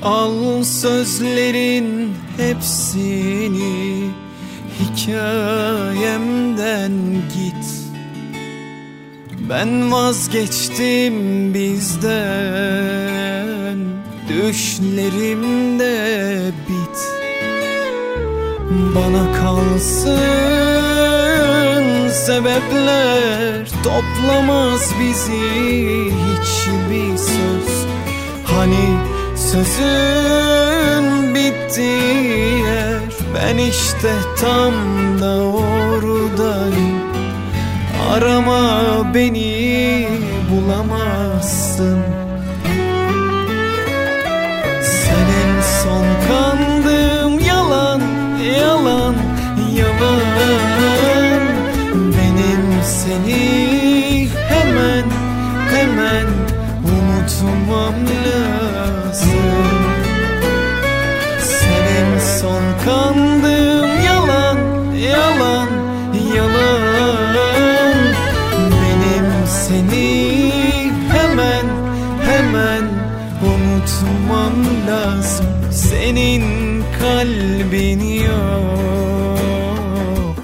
Al sözlerin hepsini, hikayemden git. Ben vazgeçtim bizden, düşlerimde bit. Bana kalsın sebepler, toplamaz bizi hiçbir söz. Hani sözün bitti yer, ben işte tam da oradayım. Arama beni, bulamazsın. Senin son kandığım yalan, yalan, yalan. Benim seni hemen, hemen unutmam lazım. Senin son kandığım yalan, yalan, yalan. Benim seni hemen, hemen unutmam lazım. Senin kalbin yok,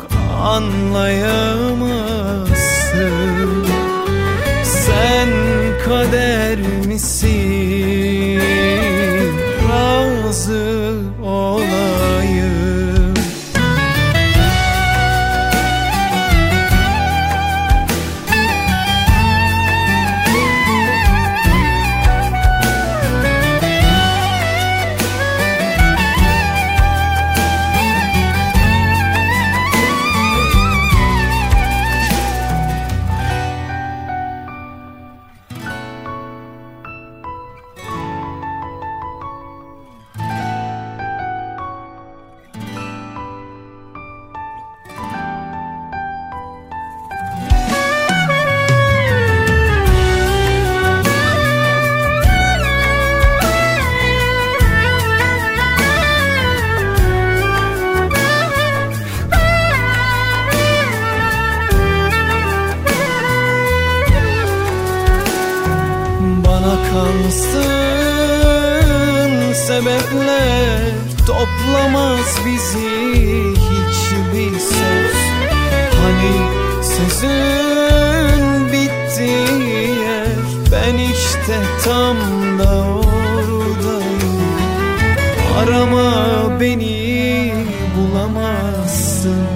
anlayamazsın. Sen kader misin? Razı olayım. Bana kalsın sebepler, toplamaz bizi hiçbir söz. Hani sözün bitti yer, ben işte tam da oradayım. Arama beni, bulamazsın.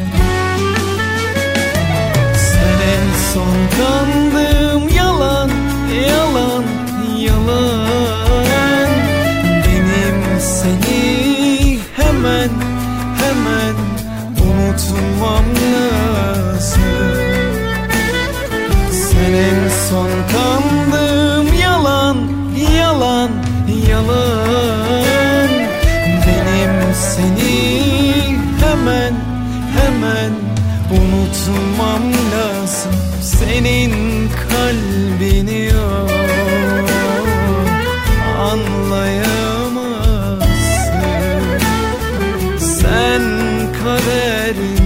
Sen en son kandığım yalan, yalan, yalan. Benim seni hemen, hemen unutmam lazım. Sen en son kandığım yalan, yalan, yalan. Benim seni hemen, hemen unutmam lazım. Senin kalbin yok, anlayamazsın. Sen kader